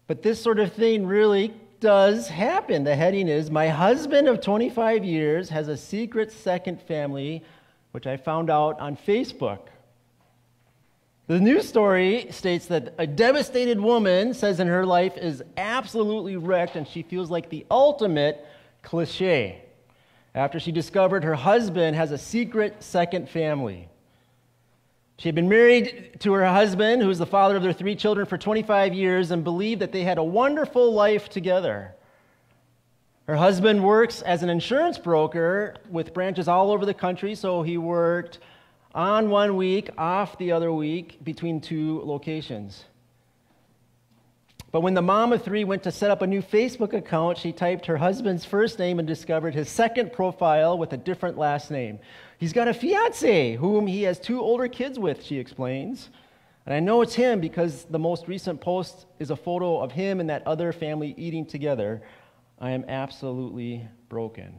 But this sort of thing really does happen. The heading is, "My husband of 25 years has a secret second family," which I found out on Facebook. The news story states that a devastated woman says in her life is absolutely wrecked and she feels like the ultimate cliche after she discovered her husband has a secret second family. She had been married to her husband, who is the father of their 3 children, for 25 years and believed that they had a wonderful life together. Her husband works as an insurance broker with branches all over the country, so he worked on one week, off the other week, between 2 locations. But when the mom of 3 went to set up a new Facebook account, she typed her husband's first name and discovered his second profile with a different last name. He's got a fiancée whom he has 2 older kids with, she explains. And I know it's him because the most recent post is a photo of him and that other family eating together. I am absolutely broken.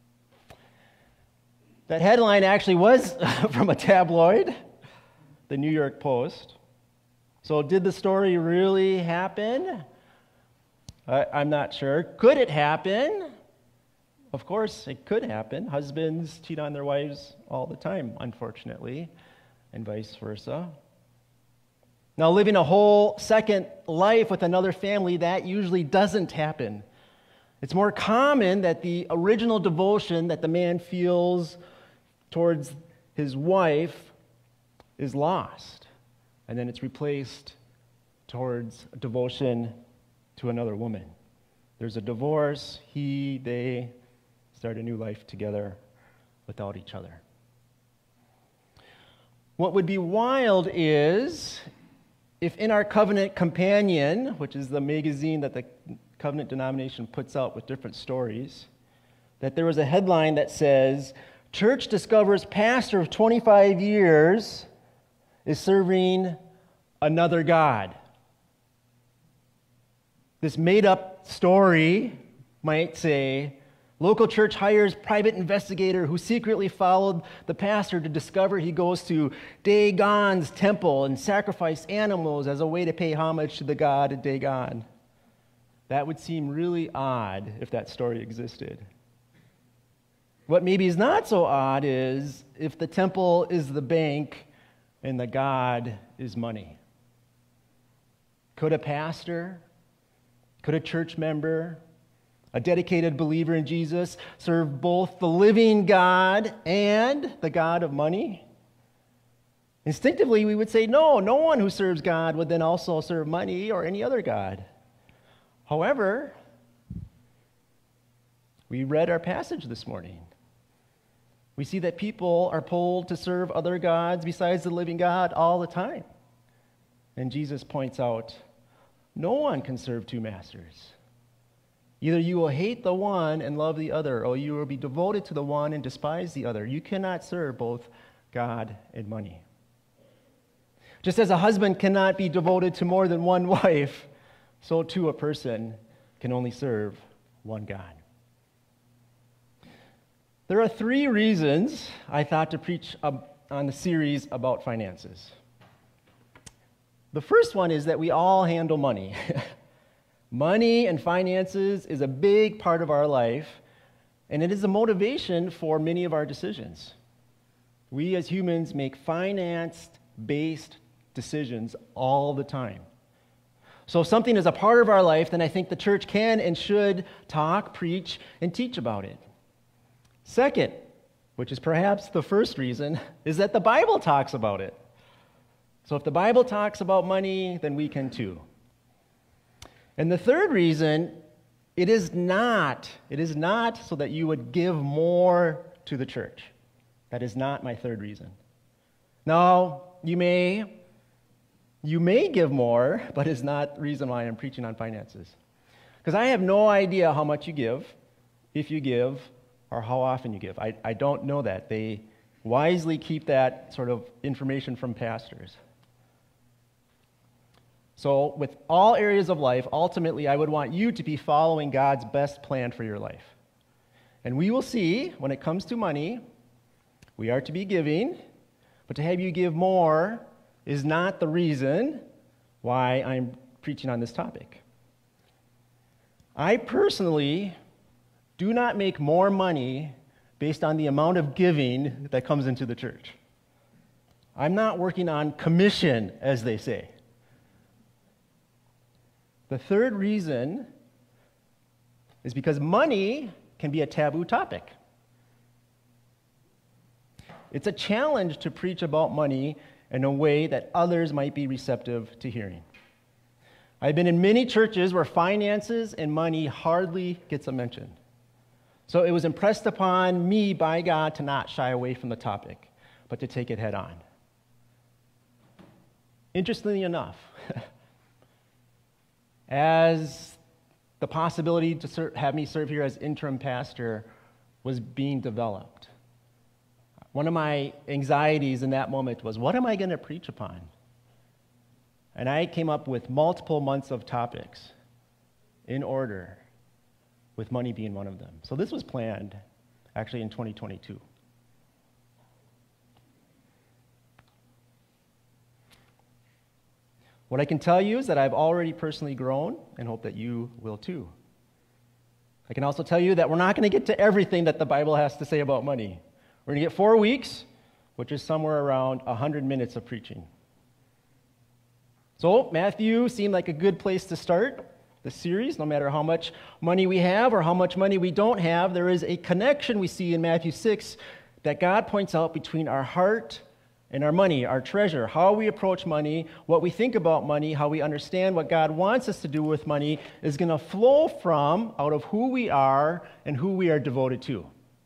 That headline actually was from a tabloid, the New York Post. So did the story really happen? I'm not sure. Could it happen? Of course, it could happen. Husbands cheat on their wives all the time, unfortunately, and vice versa. Now, living a whole second life with another family, that usually doesn't happen. It's more common that the original devotion that the man feels towards his wife is lost, and then it's replaced towards devotion to another woman. There's a divorce, they start a new life together without each other. What would be wild is if in our Covenant Companion, which is the magazine that the Covenant denomination puts out with different stories, that there was a headline that says, "Church discovers pastor of 25 years is serving another God." This made-up story might say, local church hires private investigator who secretly followed the pastor to discover he goes to Dagon's temple and sacrifice animals as a way to pay homage to the god Dagon. That would seem really odd if that story existed. What maybe is not so odd is if the temple is the bank and the god is money. Could a pastor, could a church member, a dedicated believer in Jesus, serve both the living God and the God of money? Instinctively, we would say, no one who serves God would then also serve money or any other God. However, we read our passage this morning. We see that people are pulled to serve other gods besides the living God all the time. And Jesus points out, no one can serve 2 masters. Either you will hate the one and love the other, or you will be devoted to the one and despise the other. You cannot serve both God and money. Just as a husband cannot be devoted to more than one wife, so too a person can only serve one God. There are 3 reasons I thought to preach on the series about finances. The first one is that we all handle money. Money and finances is a big part of our life, and it is a motivation for many of our decisions. We as humans make finance-based decisions all the time. So if something is a part of our life, then I think the church can and should talk, preach, and teach about it. Second, which is perhaps the first reason, is that the Bible talks about it. So if the Bible talks about money, then we can too. And the third reason, it is not so that you would give more to the church. That is not my third reason. Now, you may give more, but it's not the reason why I'm preaching on finances. Because I have no idea how much you give, if you give, or how often you give. I don't know that. They wisely keep that sort of information from pastors. So with all areas of life, ultimately, I would want you to be following God's best plan for your life. And we will see, when it comes to money, we are to be giving, but to have you give more is not the reason why I'm preaching on this topic. I personally do not make more money based on the amount of giving that comes into the church. I'm not working on commission, as they say. The third reason is because money can be a taboo topic. It's a challenge to preach about money in a way that others might be receptive to hearing. I've been in many churches where finances and money hardly gets a mention. So it was impressed upon me by God to not shy away from the topic, but to take it head on. Interestingly enough, as the possibility to have me serve here as interim pastor was being developed, one of my anxieties in that moment was, what am I going to preach upon? And I came up with multiple months of topics in order, with money being one of them. So this was planned actually in 2022. What I can tell you is that I've already personally grown and hope that you will too. I can also tell you that we're not going to get to everything that the Bible has to say about money. We're going to get 4 weeks, which is somewhere around 100 minutes of preaching. So Matthew seemed like a good place to start the series. No matter how much money we have or how much money we don't have, there is a connection we see in Matthew 6 that God points out between our heart and our money, our treasure, how we approach money, what we think about money, how we understand what God wants us to do with money is going to flow from out of who we are and who we are devoted to.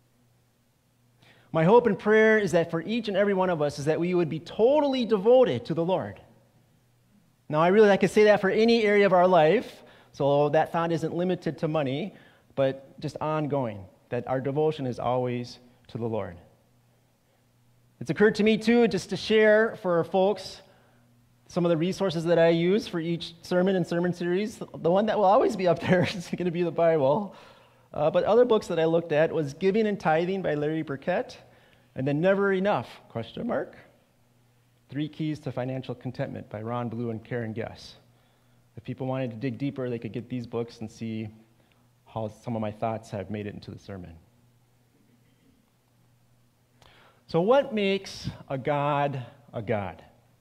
My hope and prayer is that for each and every one of us is that we would be totally devoted to the Lord. Now, I could say that for any area of our life, so that thought isn't limited to money, but just ongoing, that our devotion is always to the Lord. It's occurred to me, too, just to share for folks some of the resources that I use for each sermon and sermon series. The one that will always be up there is going to be the Bible. But other books that I looked at was Giving and Tithing by Larry Burkett, and then Never Enough, ? 3 Keys to Financial Contentment by Ron Blue and Karen Guess. If people wanted to dig deeper, they could get these books and see how some of my thoughts have made it into the sermon. So what makes a God a God?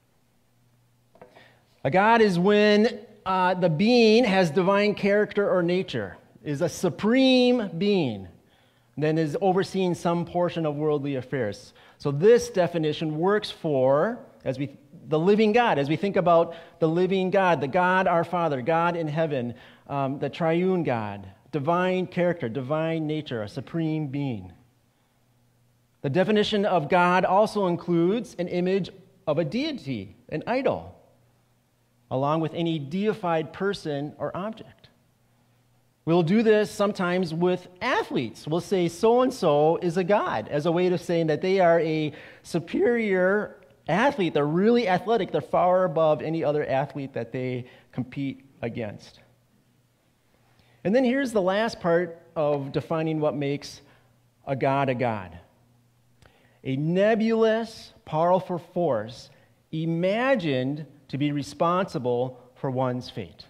A God is when the being has divine character or nature, is a supreme being, then is overseeing some portion of worldly affairs. So this definition works for the living God. As we think about the living God, the God our Father, God in heaven, the triune God, divine character, divine nature, a supreme being. The definition of God also includes an image of a deity, an idol, along with any deified person or object. We'll do this sometimes with athletes. We'll say so-and-so is a god as a way of saying that they are a superior athlete. They're really athletic. They're far above any other athlete that they compete against. And then here's the last part of defining what makes a god a god. A nebulous, powerful force imagined to be responsible for one's fate.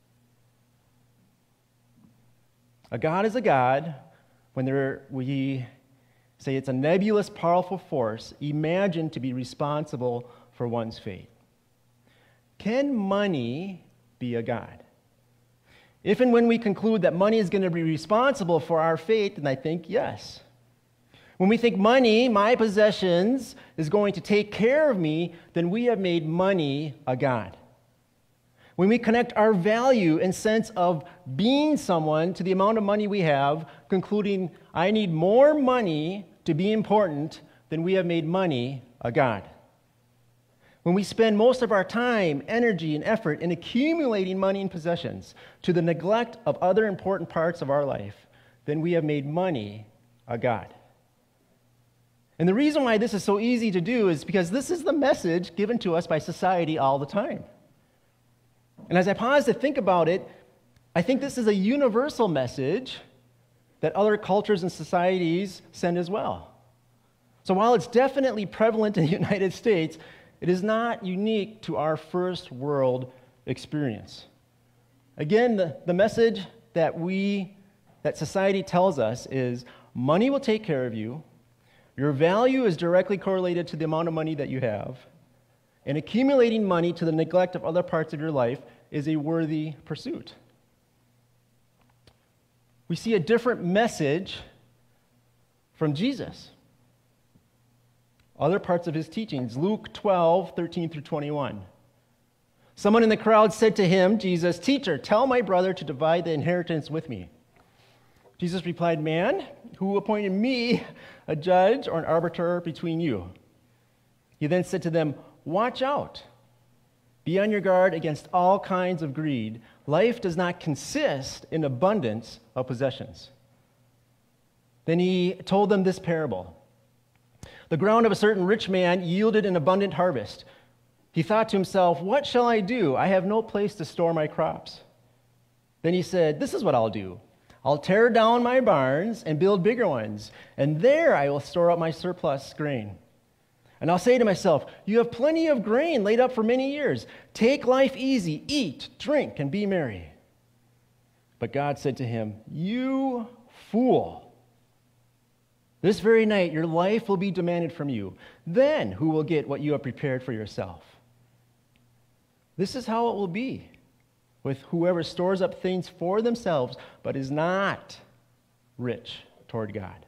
A god is a god when we say it's a nebulous, powerful force imagined to be responsible for one's fate. Can money be a god? If and when we conclude that money is going to be responsible for our fate, then I think yes. When we think money, my possessions, is going to take care of me, then we have made money a god. When we connect our value and sense of being someone to the amount of money we have, concluding, I need more money to be important, then we have made money a god. When we spend most of our time, energy, and effort in accumulating money and possessions to the neglect of other important parts of our life, then we have made money a god. And the reason why this is so easy to do is because this is the message given to us by society all the time. And as I pause to think about it, I think this is a universal message that other cultures and societies send as well. So while it's definitely prevalent in the United States, it is not unique to our first world experience. Again, the message that society tells us is money will take care of you, your value is directly correlated to the amount of money that you have, and accumulating money to the neglect of other parts of your life is a worthy pursuit. We see a different message from Jesus. Other parts of his teachings, Luke 12, 13 through 21. Someone in the crowd said to him, Jesus, "Teacher, tell my brother to divide the inheritance with me." Jesus replied, "Man, who appointed me a judge or an arbiter between you?" He then said to them, "Watch out. Be on your guard against all kinds of greed. Life does not consist in abundance of possessions." Then he told them this parable. The ground of a certain rich man yielded an abundant harvest. He thought to himself, "What shall I do? I have no place to store my crops." Then he said, "This is what I'll do. I'll tear down my barns and build bigger ones, and there I will store up my surplus grain. And I'll say to myself, you have plenty of grain laid up for many years. Take life easy, eat, drink, and be merry." But God said to him, "You fool. This very night your life will be demanded from you. Then who will get what you have prepared for yourself? This is how it will be with whoever stores up things for themselves, but is not rich toward God."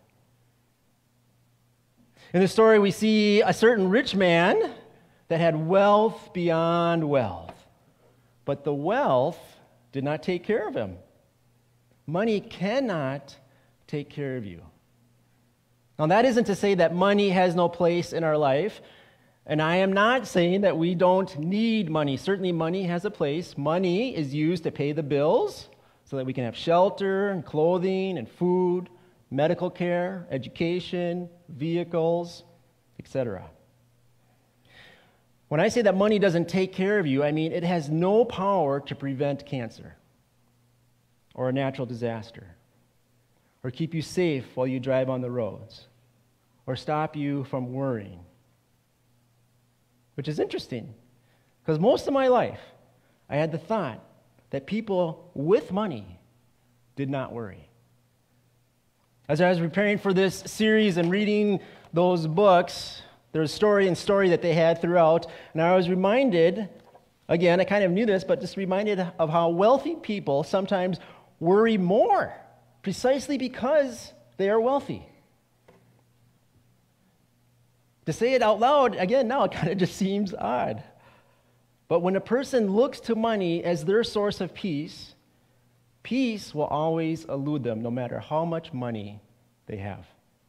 In the story, we see a certain rich man that had wealth beyond wealth, but the wealth did not take care of him. Money cannot take care of you. Now, that isn't to say that money has no place in our life, and I am not saying that we don't need money. Certainly, money has a place. Money is used to pay the bills so that we can have shelter and clothing and food, medical care, education, vehicles, etc. When I say that money doesn't take care of you, I mean it has no power to prevent cancer or a natural disaster, or keep you safe while you drive on the roads, or stop you from worrying. Which is interesting, because most of my life, I had the thought that people with money did not worry. As I was preparing for this series and reading those books, there's story and story that they had throughout, and I was reminded, again, I kind of knew this, but just reminded of how wealthy people sometimes worry more, precisely because they are wealthy. To say it out loud, again, now it kind of just seems odd. But when a person looks to money as their source of peace, peace will always elude them, no matter how much money they have.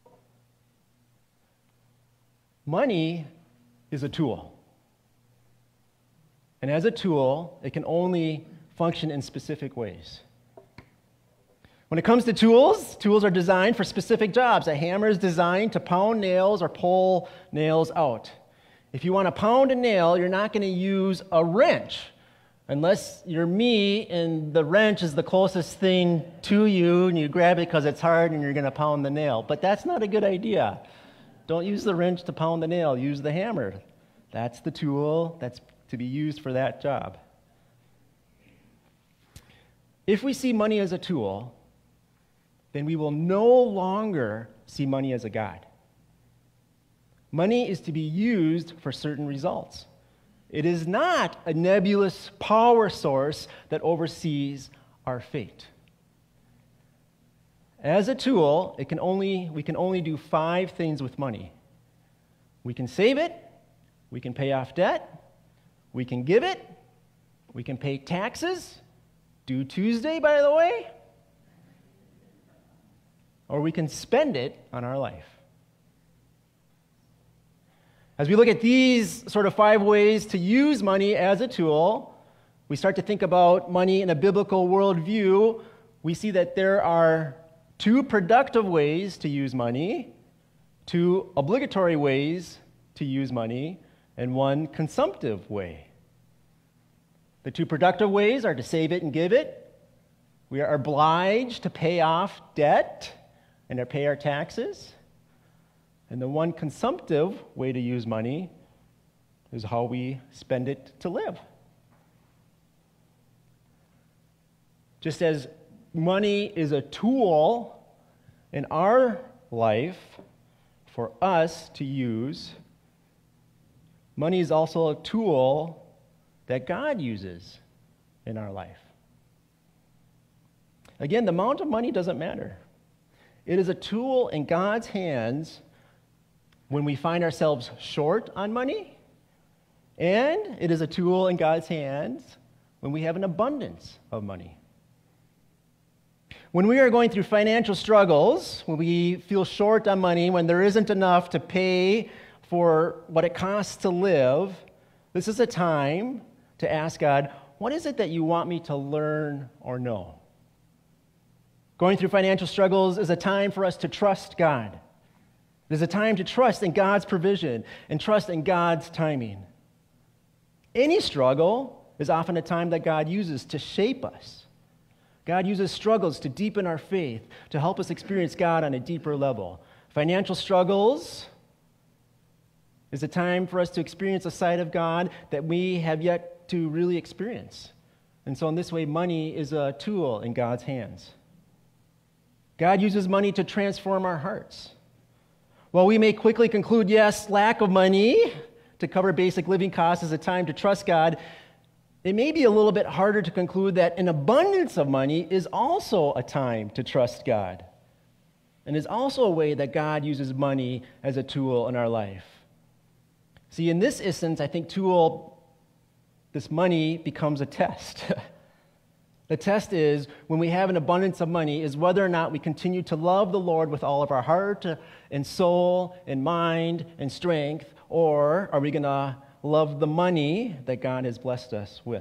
Money is a tool. And as a tool, it can only function in specific ways. When it comes to tools, tools are designed for specific jobs. A hammer is designed to pound nails or pull nails out. If you want to pound a nail, you're not going to use a wrench, unless you're me and the wrench is the closest thing to you and you grab it because it's hard and you're going to pound the nail. But that's not a good idea. Don't use the wrench to pound the nail. Use the hammer. That's the tool that's to be used for that job. If we see money as a tool, then we will no longer see money as a god. Money is to be used for certain results. It is not a nebulous power source that oversees our fate. As a tool, we can only do 5 things with money. We can save it, we can pay off debt, we can give it, we can pay taxes, due Tuesday, by the way, or we can spend it on our life. As we look at these sort of 5 ways to use money as a tool, we start to think about money in a biblical worldview. We see that there are 2 productive ways to use money, 2 obligatory ways to use money, and 1 consumptive way. The 2 productive ways are to save it and give it. We are obliged to pay off debt and to pay our taxes. And the 1 consumptive way to use money is how we spend it to live. Just as money is a tool in our life for us to use, money is also a tool that God uses in our life. Again, the amount of money doesn't matter. It is a tool in God's hands when we find ourselves short on money, and it is a tool in God's hands when we have an abundance of money. When we are going through financial struggles, when we feel short on money, when there isn't enough to pay for what it costs to live, this is a time to ask God, what is it that you want me to learn or know? Going through financial struggles is a time for us to trust God. It is a time to trust in God's provision and trust in God's timing. Any struggle is often a time that God uses to shape us. God uses struggles to deepen our faith, to help us experience God on a deeper level. Financial struggles is a time for us to experience a side of God that we have yet to really experience. And so in this way, money is a tool in God's hands. God uses money to transform our hearts. While we may quickly conclude, yes, lack of money to cover basic living costs is a time to trust God, it may be a little bit harder to conclude that an abundance of money is also a time to trust God, and is also a way that God uses money as a tool in our life. See, in this instance, I think this money becomes a test. The test is, when we have an abundance of money, is whether or not we continue to love the Lord with all of our heart and soul and mind and strength, or are we going to love the money that God has blessed us with?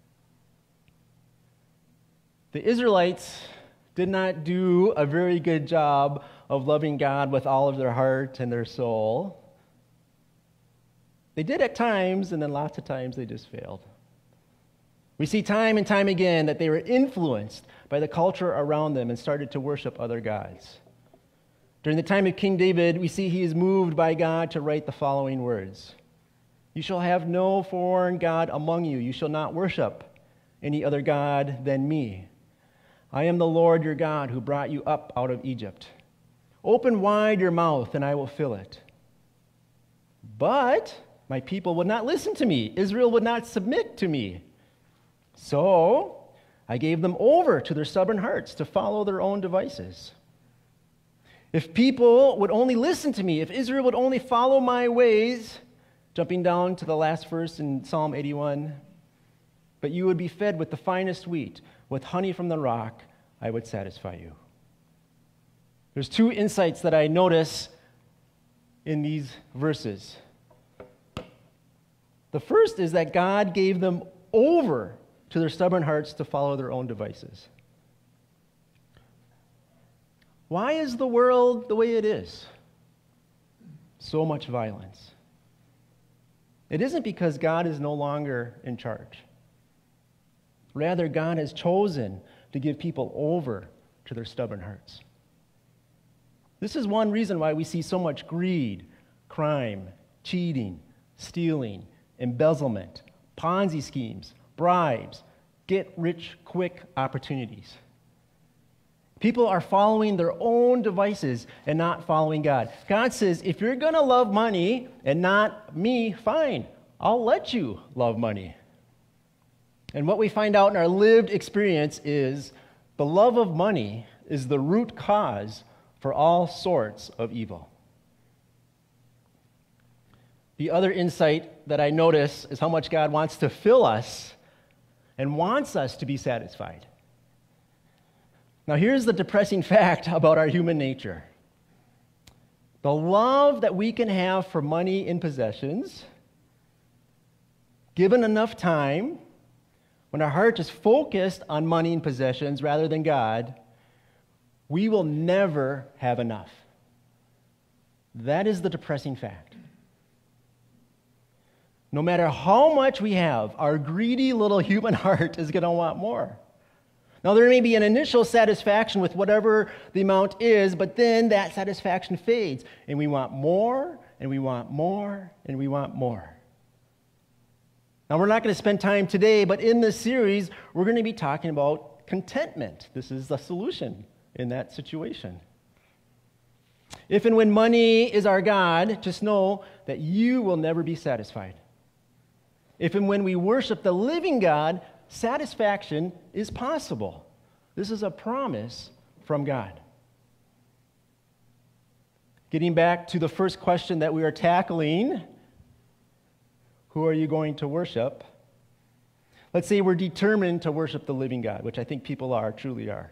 The Israelites did not do a very good job of loving God with all of their heart and their soul. They did at times, and then lots of times they just failed. We see time and time again that they were influenced by the culture around them and started to worship other gods. During the time of King David, we see he is moved by God to write the following words: "You shall have no foreign god among you. You shall not worship any other god than me. I am the Lord your God who brought you up out of Egypt. Open wide your mouth and I will fill it." But my people would not listen to me. Israel would not submit to me. So I gave them over to their stubborn hearts to follow their own devices. If people would only listen to me, if Israel would only follow my ways, jumping down to the last verse in Psalm 81, but you would be fed with the finest wheat, with honey from the rock, I would satisfy you. There's two insights that I notice in these verses. The first is that God gave them over to their stubborn hearts to follow their own devices. Why is the world the way it is? So much violence. It isn't because God is no longer in charge. Rather, God has chosen to give people over to their stubborn hearts. This is one reason why we see so much greed, crime, cheating, stealing, embezzlement, Ponzi schemes, bribes, get-rich-quick opportunities. People are following their own devices and not following God. God says, if you're going to love money and not me, fine, I'll let you love money. And what we find out in our lived experience is the love of money is the root cause for all sorts of evil. The other insight that I notice is how much God wants to fill us and wants us to be satisfied. Now, here's the depressing fact about our human nature. The love that we can have for money and possessions, given enough time, when our heart is focused on money and possessions rather than God, we will never have enough. That is the depressing fact. No matter how much we have, our greedy little human heart is going to want more. Now, there may be an initial satisfaction with whatever the amount is, but then that satisfaction fades, and we want more, and we want more, and we want more. Now, we're not going to spend time today, but in this series, we're going to be talking about contentment. This is the solution in that situation. If and when money is our God, just know that you will never be satisfied. If and when we worship the living God, satisfaction is possible. This is a promise from God. Getting back to the first question that we are tackling, who are you going to worship? Let's say we're determined to worship the living God, which I think people truly are.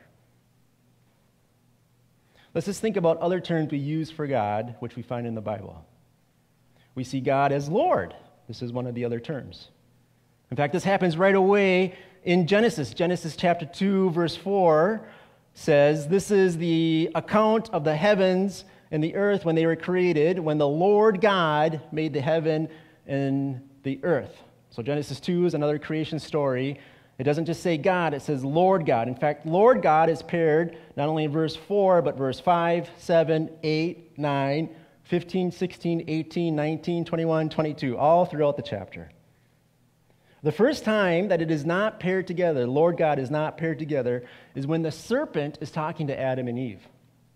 Let's just think about other terms we use for God, which we find in the Bible. We see God as Lord. This is one of the other terms. In fact, this happens right away in Genesis. Genesis chapter 2, verse 4 says, this is the account of the heavens and the earth when they were created, when the Lord God made the heaven and the earth. So Genesis 2 is another creation story. It doesn't just say God, it says Lord God. In fact, Lord God is paired not only in verse 4, but verse 5, 7, 8, 9, 15, 16, 18, 19, 21, 22, all throughout the chapter. The first time that it is not paired together, Lord God is not paired together, is when the serpent is talking to Adam and Eve.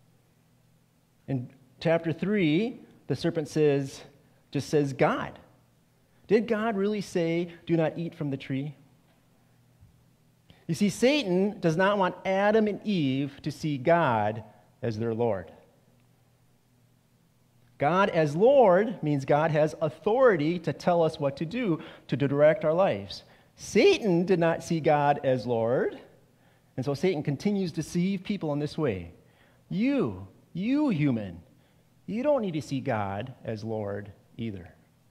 In chapter 3, the serpent just says God. Did God really say, do not eat from the tree? You see, Satan does not want Adam and Eve to see God as their Lord. God as Lord means God has authority to tell us what to do, to direct our lives. Satan did not see God as Lord, and so Satan continues to deceive people in this way. You human, you don't need to see God as Lord either.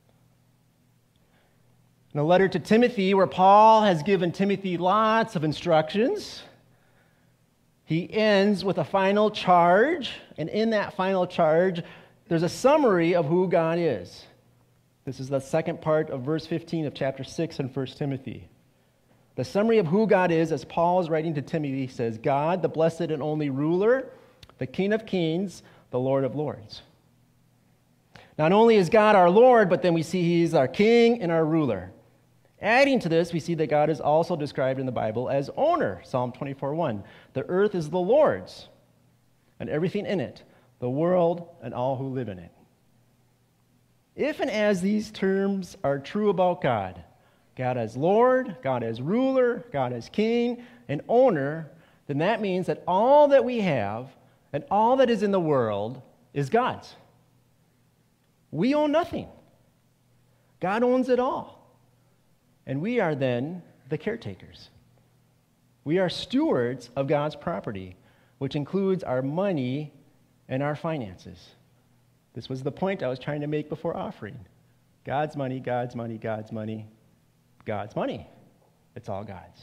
In a letter to Timothy, where Paul has given Timothy lots of instructions, he ends with a final charge, and in that final charge, there's a summary of who God is. This is the second part of verse 15 of chapter 6 in 1 Timothy. The summary of who God is, as Paul is writing to Timothy, says, God, the blessed and only ruler, the King of kings, the Lord of lords. Not only is God our Lord, but then we see he's our king and our ruler. Adding to this, we see that God is also described in the Bible as owner, Psalm 24:1. The earth is the Lord's, and everything in it, the world and all who live in it. If and as these terms are true about God, God as Lord, God as ruler, God as king, and owner, then that means that all that we have and all that is in the world is God's. We own nothing. God owns it all. And we are then the caretakers. We are stewards of God's property, which includes our money and our finances. This was the point I was trying to make before offering. God's money, God's money, God's money, God's money. It's all God's.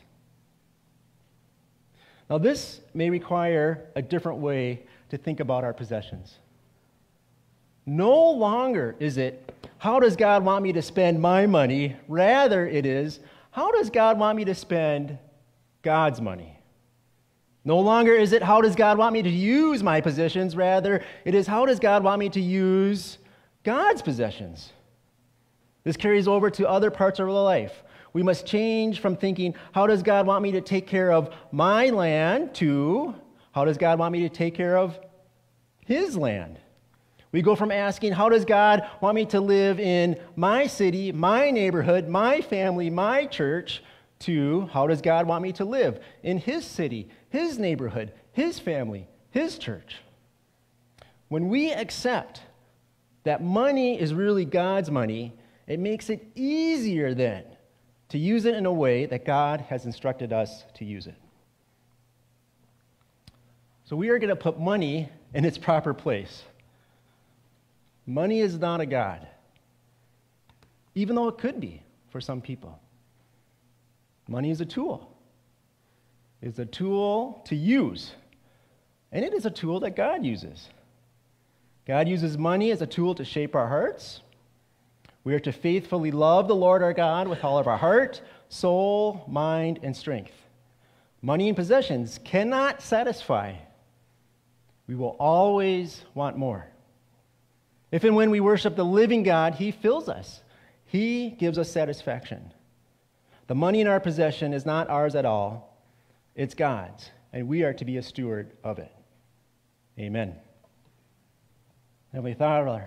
Now, this may require a different way to think about our possessions. No longer is it, how does God want me to spend my money? Rather, it is, how does God want me to spend God's money? No longer is it, how does God want me to use my possessions? Rather, it is, how does God want me to use God's possessions? This carries over to other parts of our life. We must change from thinking, how does God want me to take care of my land, to, how does God want me to take care of his land? We go from asking, how does God want me to live in my city, my neighborhood, my family, my church, to how does God want me to live in his city, his neighborhood, his family, his church? When we accept that money is really God's money, it makes it easier then to use it in a way that God has instructed us to use it. So we are going to put money in its proper place. Money is not a God, even though it could be for some people. Money is a tool. It's a tool to use, and it is a tool that God uses. God uses money as a tool to shape our hearts. We are to faithfully love the Lord our God with all of our heart, soul, mind, and strength. Money and possessions cannot satisfy. We will always want more. If and when we worship the living God, he fills us. He gives us satisfaction. The money in our possession is not ours at all. It's God's, and we are to be a steward of it. Amen. Heavenly Father,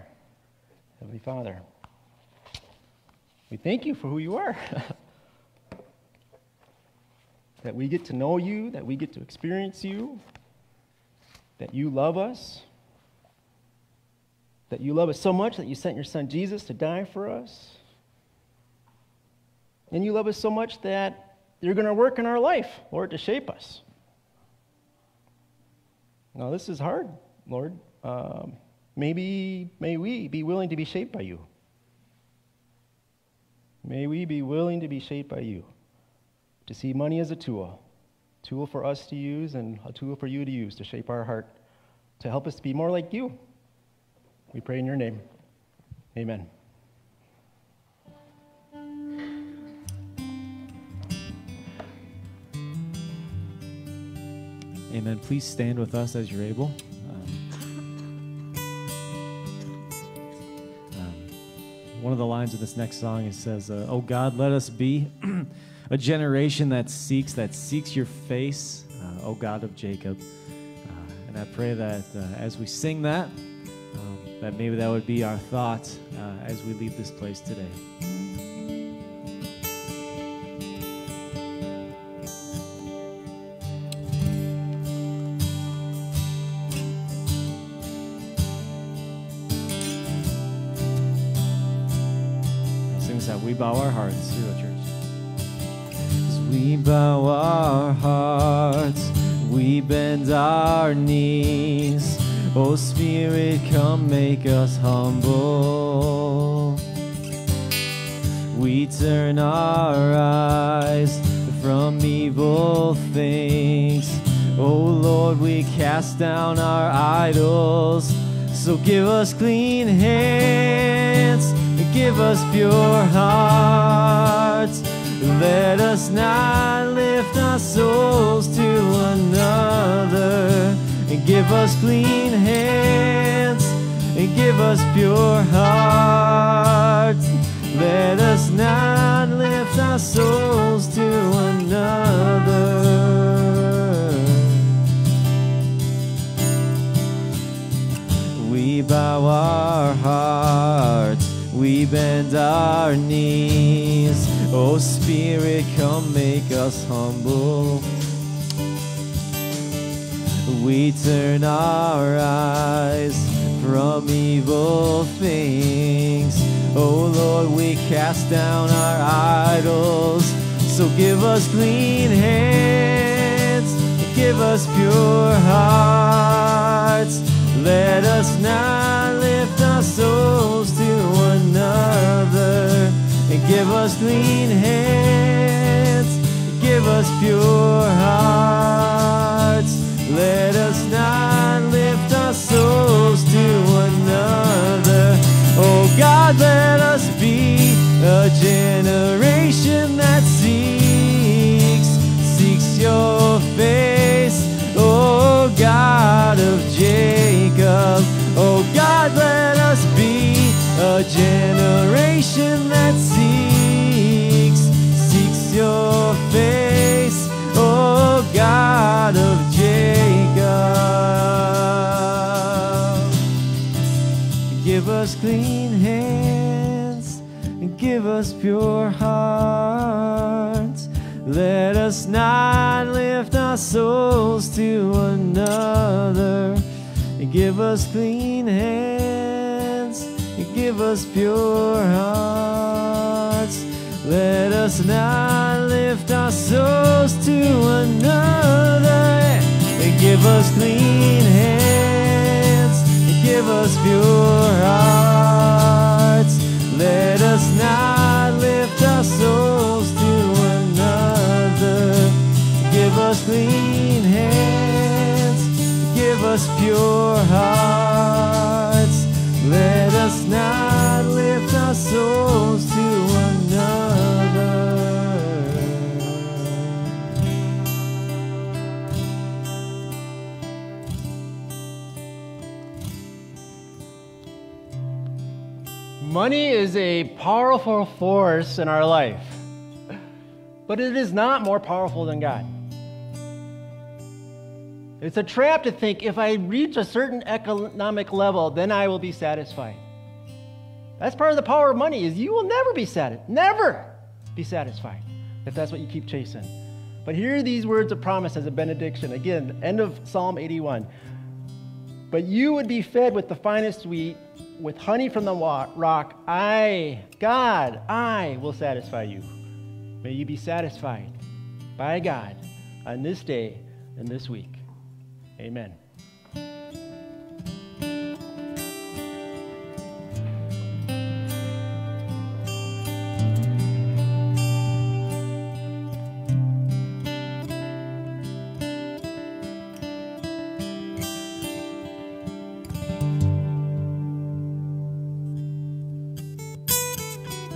we thank you for who you are. That we get to know you, that we get to experience you, that you love us, that you love us so much that you sent your son Jesus to die for us. And you love us so much that you're going to work in our life, Lord, to shape us. Now, this is hard, Lord. May we be willing to be shaped by you. May we be willing to be shaped by you, to see money as a tool for us to use and a tool for you to use to shape our heart, to help us to be more like you. We pray in your name. Amen. Amen. Please stand with us as you're able. One of the lines of this next song, it says, "Oh God, let us be a generation that seeks your face, O God of Jacob." And I pray that as we sing that, that maybe that would be our thought as we leave this place today. We bow our hearts through a church. As we bow our hearts, we bend our knees. Oh Spirit, come make us humble. We turn our eyes from evil things. Oh Lord, we cast down our idols. So give us clean hands, give us pure hearts. Let us not lift our souls to another. And give us clean hands, and give us pure hearts. Let us not lift our souls to another. We bow our hearts, we bend our knees. Oh Spirit, come make us humble. We turn our eyes from evil things. Oh Lord, we cast down our idols. So give us clean hands, give us pure hearts. Let us not lift our souls to another. And give us clean hands, give us pure hearts. Let us not lift our souls to another. Oh God, let us be a generation that seeks your face. Oh God of Jacob, oh God, let us be a generation that seeks your face. Oh God of Jacob, give us clean hands and give us pure hearts. Let us not lift our souls to another. And give us clean hands and give us pure hearts. Let us not lift our souls to another. And give us clean hands and give us pure hearts. Let us not lift our souls to another. Give us clean hands, give us pure hearts. Let us not lift our souls to another. Money is a powerful force in our life, but it is not more powerful than God. It's a trap to think if I reach a certain economic level, then I will be satisfied. That's part of the power of money, is you will never be satisfied if that's what you keep chasing. But here are these words of promise as a benediction. Again, end of Psalm 81. But you would be fed with the finest wheat, with honey from the rock. God, I will satisfy you. May you be satisfied by God on this day and this week. Amen.